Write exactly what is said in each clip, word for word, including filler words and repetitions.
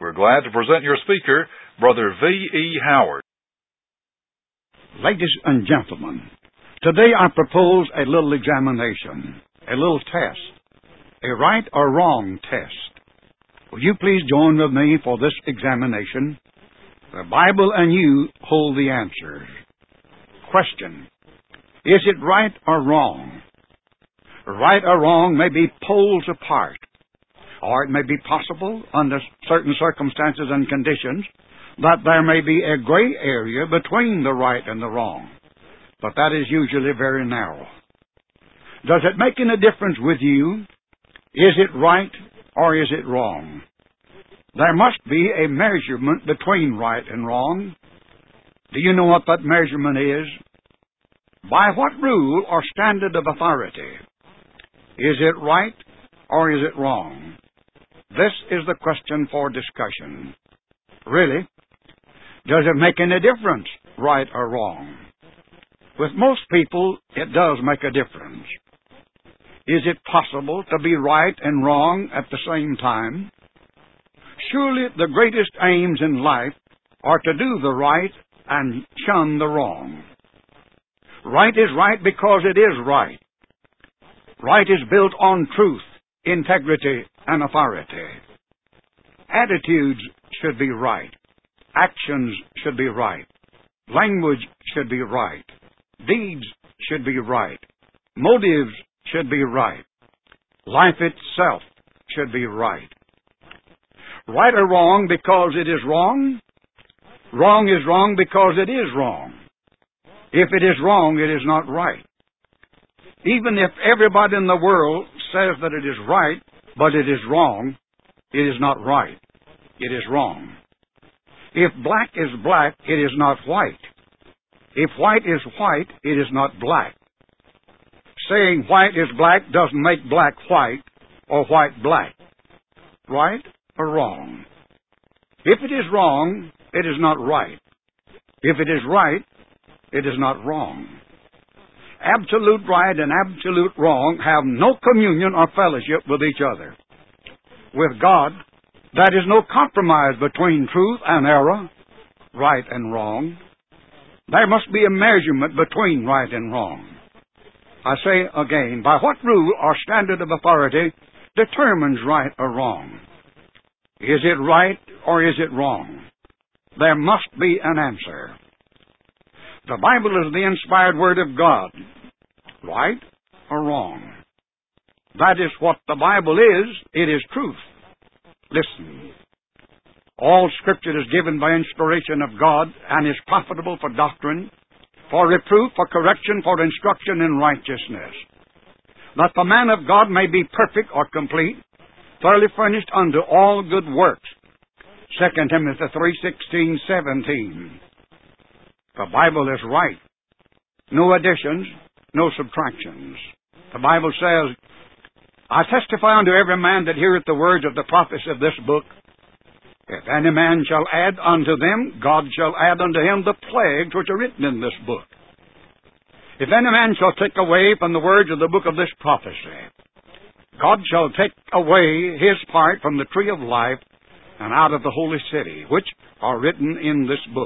We're glad to present your speaker, Brother V E Howard. Ladies and gentlemen, today I propose a little examination, a little test, a right or wrong test. Will you please join with me for this examination? The Bible and you hold the answers. Question: is it right or wrong? Right or wrong may be poles apart, or it may be possible, under certain circumstances and conditions, that there may be a gray area between the right and the wrong. But that is usually very narrow. Does it make any difference with you? Is it right or is it wrong? There must be a measurement between right and wrong. Do you know what that measurement is? By what rule or standard of authority? Is it right or is it wrong? This is the question for discussion. Really? Does it make any difference, right or wrong? With most people, it does make a difference. Is it possible to be right and wrong at the same time? Surely the greatest aims in life are to do the right and shun the wrong. Right is right because it is right. Right is built on truth, integrity, and authority. Attitudes should be right. Actions should be right. Language should be right. Deeds should be right. Motives should be right. Life itself should be right. Right or wrong because it is wrong? Wrong is wrong because it is wrong. If it is wrong, it is not right. Even if everybody in the world says that it is right, but it is wrong, it is not right. It is wrong. If black is black, it is not white. If white is white, it is not black. Saying white is black doesn't make black white or white black. Right or wrong? If it is wrong, it is not right. If it is right, it is not wrong. Absolute right and absolute wrong have no communion or fellowship with each other. With God, there is no compromise between truth and error, right and wrong. There must be a measurement between right and wrong. I say again, by what rule or standard of authority determines right or wrong? Is it right or is it wrong? There must be an answer. The Bible is the inspired Word of God. Right or wrong? That is what the Bible is. It is truth. Listen. All Scripture is given by inspiration of God and is profitable for doctrine, for reproof, for correction, for instruction in righteousness, that the man of God may be perfect or complete, thoroughly furnished unto all good works. Second Timothy three sixteen seventeen. The Bible is right. No additions, no subtractions. The Bible says, I testify unto every man that heareth the words of the prophecy of this book, if any man shall add unto them, God shall add unto him the plagues which are written in this book. If any man shall take away from the words of the book of this prophecy, God shall take away his part from the tree of life and out of the holy city, which are written in this book.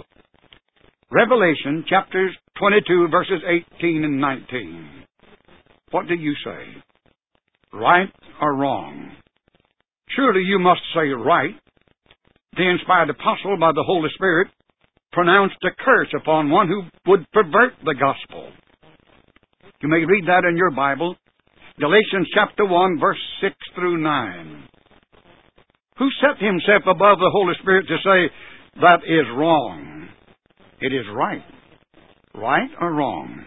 Revelation chapters twenty-two, verses eighteen and nineteen. What do you say? Right or wrong? Surely you must say right. The inspired apostle by the Holy Spirit pronounced a curse upon one who would pervert the gospel. You may read that in your Bible. Galatians chapter one, verse six through nine. Who set himself above the Holy Spirit to say, that is wrong? It is right. Right or wrong?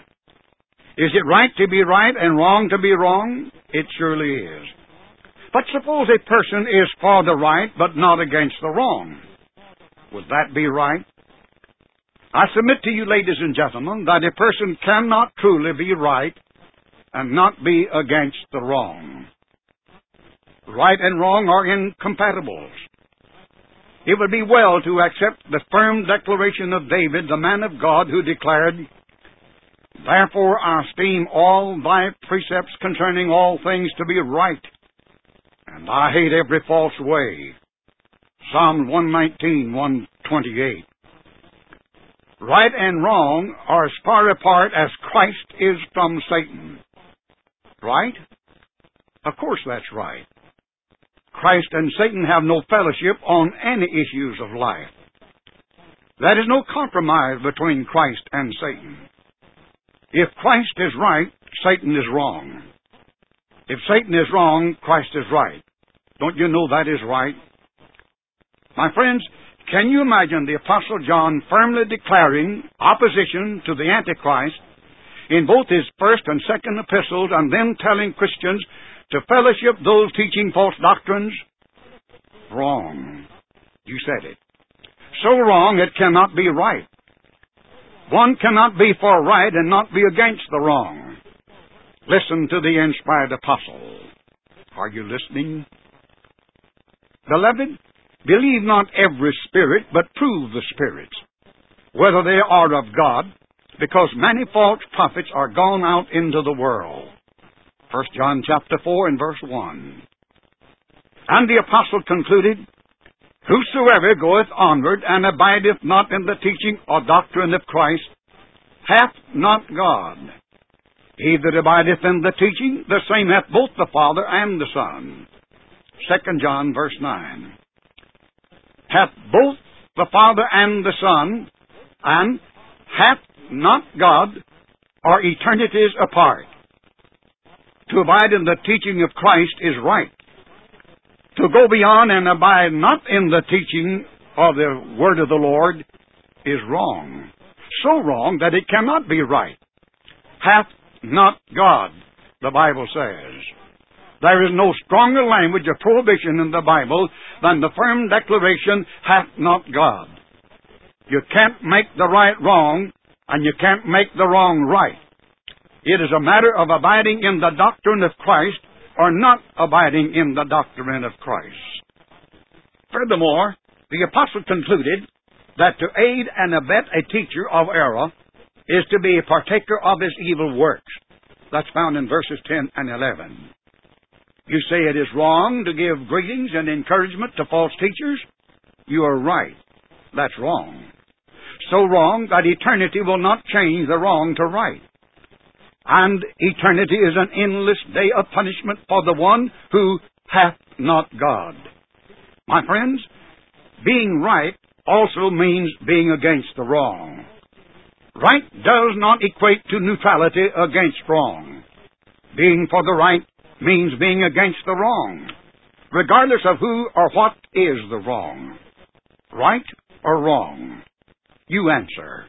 Is it right to be right and wrong to be wrong? It surely is. But suppose a person is for the right but not against the wrong. Would that be right? I submit to you, ladies and gentlemen, that a person cannot truly be right and not be against the wrong. Right and wrong are incompatibles. It would be well to accept the firm declaration of David, the man of God, who declared, Therefore I esteem all thy precepts concerning all things to be right, and I hate every false way. Psalm one nineteen, one twenty-eight. Right and wrong are as far apart as Christ is from Satan. Right? Of course that's right. Christ and Satan have no fellowship on any issues of life. That is no compromise between Christ and Satan. If Christ is right, Satan is wrong. If Satan is wrong, Christ is right. Don't you know that is right? My friends, can you imagine the Apostle John firmly declaring opposition to the Antichrist in both his first and second epistles, and then telling Christians to fellowship those teaching false doctrines? Wrong. You said it. So wrong it cannot be right. One cannot be for right and not be against the wrong. Listen to the inspired apostle. Are you listening? Beloved, believe not every spirit, but prove the spirits, whether they are of God, because many false prophets are gone out into the world. First John chapter four and verse one. And the apostle concluded, Whosoever goeth onward and abideth not in the teaching or doctrine of Christ hath not God. He that abideth in the teaching, the same hath both the Father and the Son. Second John verse nine. Hath both the Father and the Son, and hath not God, are eternities apart. To abide in the teaching of Christ is right. To go beyond and abide not in the teaching of the Word of the Lord is wrong. So wrong that it cannot be right. Hath not God, the Bible says. There is no stronger language of prohibition in the Bible than the firm declaration, hath not God. You can't make the right wrong, and you can't make the wrong right. It is a matter of abiding in the doctrine of Christ or not abiding in the doctrine of Christ. Furthermore, the apostle concluded that to aid and abet a teacher of error is to be a partaker of his evil works. That's found in verses ten and eleven. You say it is wrong to give greetings and encouragement to false teachers? You are right. That's wrong. So wrong that eternity will not change the wrong to right. And eternity is an endless day of punishment for the one who hath not God. My friends, being right also means being against the wrong. Right does not equate to neutrality against wrong. Being for the right means being against the wrong, regardless of who or what is the wrong. Right or wrong? You answer.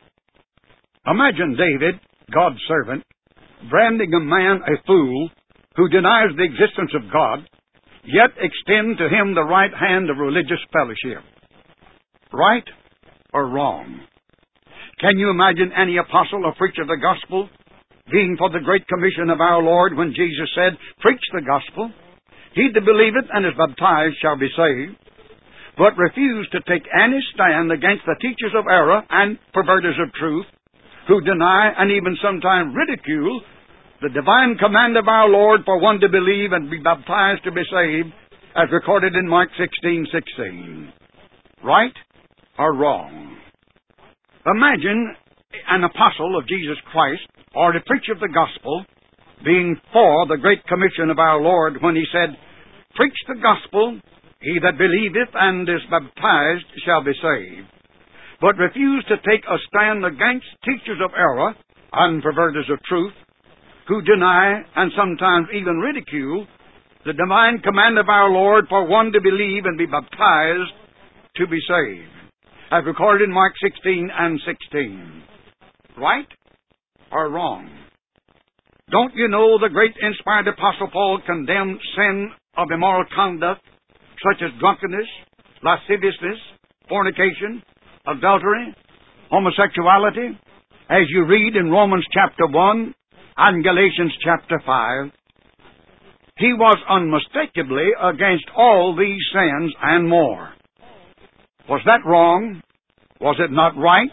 Imagine David, God's servant, branding a man a fool who denies the existence of God, yet extend to him the right hand of religious fellowship. Right or wrong? Can you imagine any apostle or preacher of the gospel being for the great commission of our Lord when Jesus said, Preach the gospel. He that believeth and is baptized shall be saved, but refuse to take any stand against the teachers of error and perverters of truth, who deny and even sometimes ridicule the divine command of our Lord for one to believe and be baptized to be saved, as recorded in Mark sixteen sixteen. Right or wrong? Imagine an apostle of Jesus Christ or a preacher of the gospel being for the great commission of our Lord when he said, Preach the gospel, he that believeth and is baptized shall be saved, but refuse to take a stand against teachers of error and perverters of truth, who deny and sometimes even ridicule the divine command of our Lord for one to believe and be baptized to be saved, as recorded in Mark sixteen and sixteen. Right or wrong? Don't you know the great inspired Apostle Paul condemned sin of immoral conduct, such as drunkenness, lasciviousness, fornication, adultery, homosexuality, as you read in Romans chapter one and Galatians chapter five? He was unmistakably against all these sins and more. Was that wrong? Was it not right?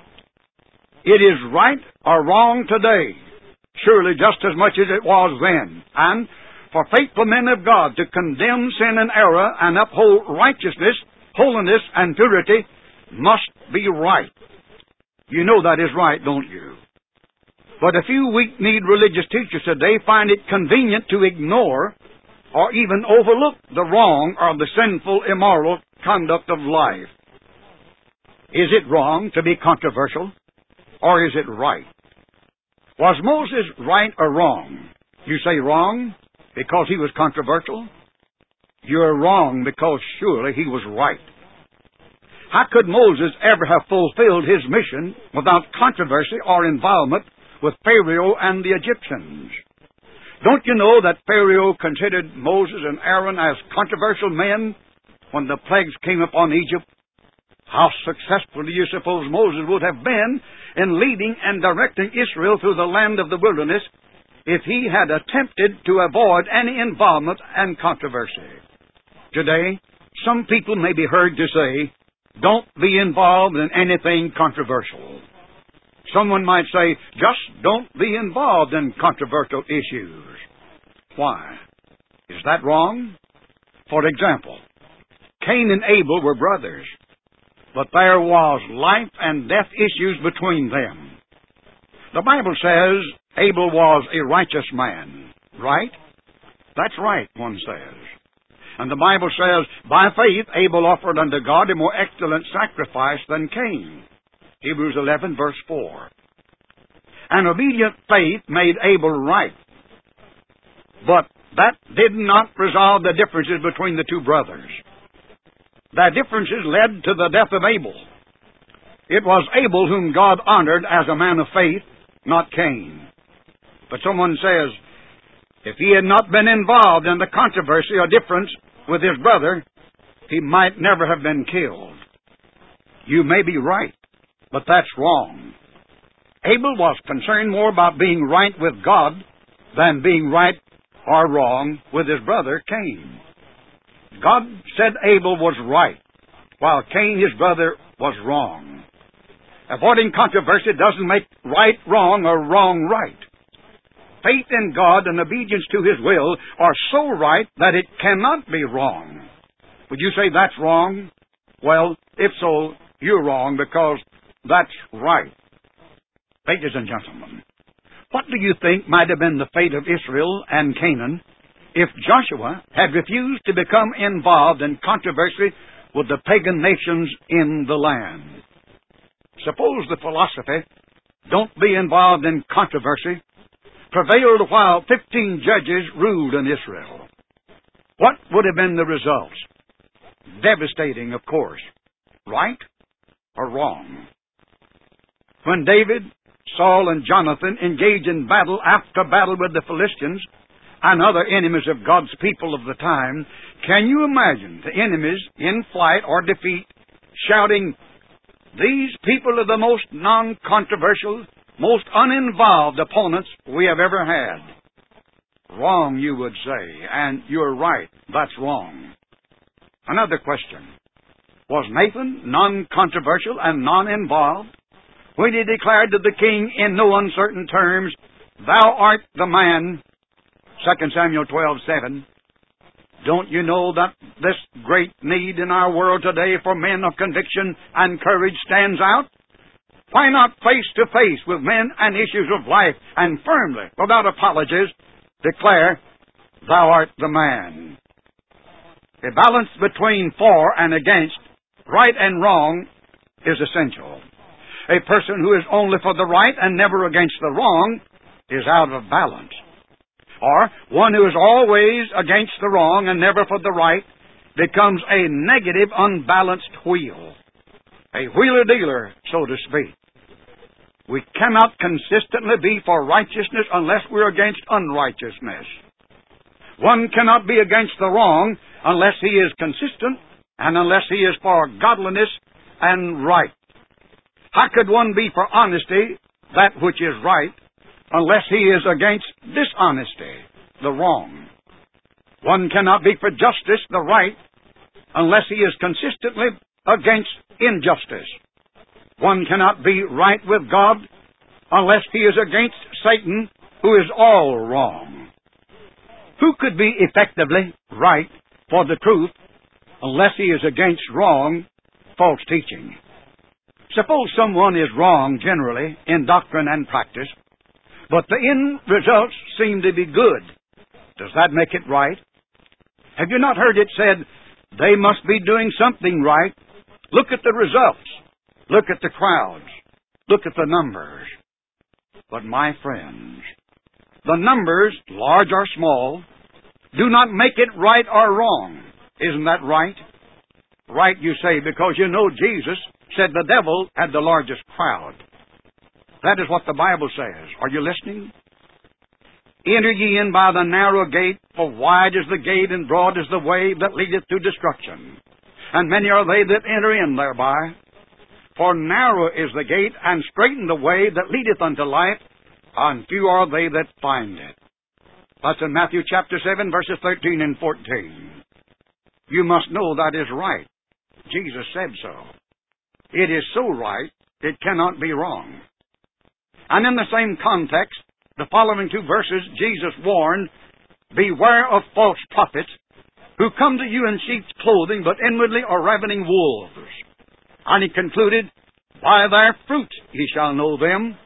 It is right or wrong today, surely just as much as it was then. And for faithful men of God to condemn sin and error and uphold righteousness holiness and purity must be right. You know that is right, don't you? But a few weak-kneed religious teachers today find it convenient to ignore or even overlook the wrong or the sinful, immoral conduct of life. Is it wrong to be controversial, or is it right? Was Moses right or wrong? You say wrong because he was controversial? You're wrong because surely he was right. How could Moses ever have fulfilled his mission without controversy or involvement with Pharaoh and the Egyptians? Don't you know that Pharaoh considered Moses and Aaron as controversial men when the plagues came upon Egypt? How successful do you suppose Moses would have been in leading and directing Israel through the land of the wilderness if he had attempted to avoid any involvement and controversy? Today, some people may be heard to say, don't be involved in anything controversial. Someone might say, just don't be involved in controversial issues. Why? Is that wrong? For example, Cain and Abel were brothers, but there was life and death issues between them. The Bible says Abel was a righteous man, right? That's right, one says. And the Bible says, by faith Abel offered unto God a more excellent sacrifice than Cain. Hebrews eleven, verse four. An obedient faith made Abel right. But that did not resolve the differences between the two brothers. The differences led to the death of Abel. It was Abel whom God honored as a man of faith, not Cain. But someone says, if he had not been involved in the controversy or difference with his brother, he might never have been killed. You may be right, but that's wrong. Abel was concerned more about being right with God than being right or wrong with his brother Cain. God said Abel was right, while Cain, his brother, was wrong. Avoiding controversy doesn't make right wrong or wrong right. Faith in God and obedience to His will are so right that it cannot be wrong. Would you say that's wrong? Well, if so, you're wrong because that's right. Ladies and gentlemen, what do you think might have been the fate of Israel and Canaan if Joshua had refused to become involved in controversy with the pagan nations in the land? Suppose the philosophy, don't be involved in controversy, prevailed while fifteen judges ruled in Israel. What would have been the results? Devastating, of course. Right or wrong? When David, Saul, and Jonathan engaged in battle after battle with the Philistines and other enemies of God's people of the time, can you imagine the enemies in flight or defeat shouting, "These people are the most non-controversial, most uninvolved opponents we have ever had"? Wrong, you would say, and you're right, that's wrong. Another question. Was Nathan non-controversial and non-involved when he declared to the king in no uncertain terms, "Thou art the man," Second Samuel twelve seven. Don't you know that this great need in our world today for men of conviction and courage stands out? Why not face to face with men and issues of life and firmly, without apologies, declare, "Thou art the man"? A balance between for and against, right and wrong, is essential. A person who is only for the right and never against the wrong is out of balance. Or one who is always against the wrong and never for the right becomes a negative, unbalanced wheel. A wheeler-dealer, so to speak. We cannot consistently be for righteousness unless we're against unrighteousness. One cannot be against the wrong unless he is consistent and unless he is for godliness and right. How could one be for honesty, that which is right, unless he is against dishonesty, the wrong? One cannot be for justice, the right, unless he is consistently against injustice. One cannot be right with God unless he is against Satan, who is all wrong. Who could be effectively right for the truth unless he is against wrong, false teaching. Suppose someone is wrong generally in doctrine and practice, but the end results seem to be good. Does that make it right? Have you not heard it said, they must be doing something right? Look at the results. Look at the crowds. Look at the numbers. But my friends, the numbers, large or small, do not make it right or wrong. Isn't that right? Right, you say, because you know Jesus said the devil had the largest crowd. That is what the Bible says. Are you listening? Enter ye in by the narrow gate, for wide is the gate and broad is the way that leadeth to destruction. And many are they that enter in thereby. For narrow is the gate, and straiten the way that leadeth unto life, and few are they that find it. That's in Matthew chapter seven, verses thirteen and fourteen. You must know that is right. Jesus said so. It is so right, it cannot be wrong. And in the same context, the following two verses, Jesus warned, beware of false prophets, who come to you in sheep's clothing, but inwardly are ravening wolves. And he concluded, by their fruits ye shall know them.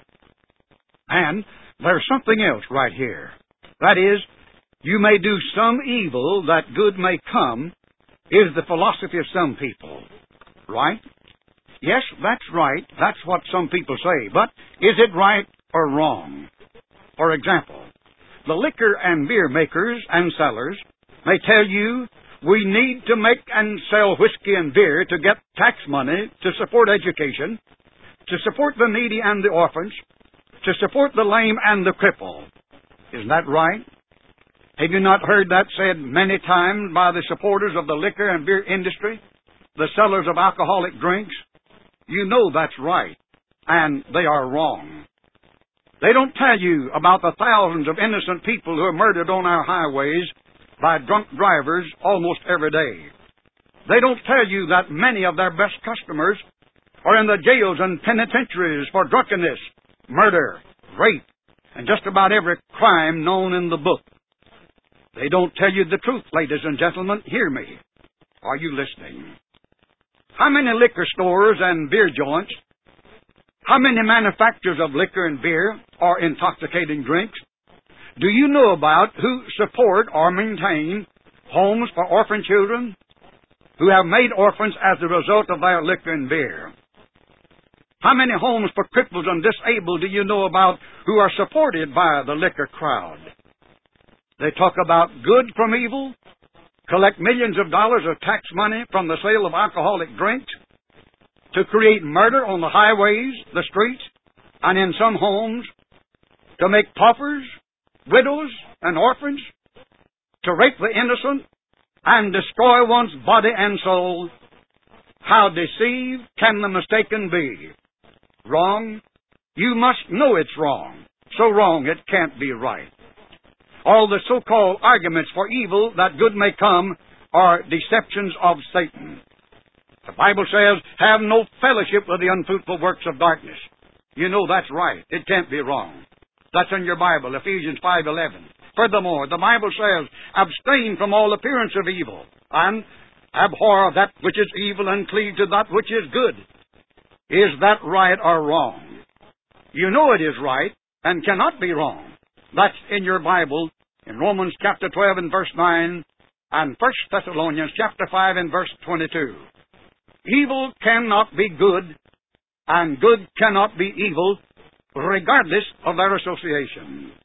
And there's something else right here. That is, you may do some evil that good may come, is the philosophy of some people. Right? Yes, that's right. That's what some people say. But is it right or wrong? For example, the liquor and beer makers and sellers may tell you we need to make and sell whiskey and beer to get tax money to support education, to support the needy and the orphans, to support the lame and the cripple. Isn't that right? Have you not heard that said many times by the supporters of the liquor and beer industry, the sellers of alcoholic drinks? You know that's right, and they are wrong. They don't tell you about the thousands of innocent people who are murdered on our highways by drunk drivers almost every day. They don't tell you that many of their best customers are in the jails and penitentiaries for drunkenness, murder, rape, and just about every crime known in the book. They don't tell you the truth, ladies and gentlemen. Hear me. Are you listening? How many liquor stores and beer joints, how many manufacturers of liquor and beer or intoxicating drinks do you know about who support or maintain homes for orphan children who have made orphans as a result of their liquor and beer? How many homes for cripples and disabled do you know about who are supported by the liquor crowd? They talk about good from evil, collect millions of dollars of tax money from the sale of alcoholic drinks, to create murder on the highways, the streets, and in some homes, to make paupers, widows, and orphans, to rape the innocent, and destroy one's body and soul. How deceived can the mistaken be? Wrong? You must know it's wrong. So wrong it can't be right. All the so-called arguments for evil that good may come are deceptions of Satan. The Bible says, have no fellowship with the unfruitful works of darkness. You know that's right. It can't be wrong. That's in your Bible, Ephesians five eleven. Furthermore, the Bible says, abstain from all appearance of evil, and abhor that which is evil, and cleave to that which is good. Is that right or wrong? You know it is right, and cannot be wrong. That's in your Bible, in Romans chapter twelve and verse nine, and First Thessalonians chapter five and verse twenty-two. Evil cannot be good, and good cannot be evil, regardless of their association.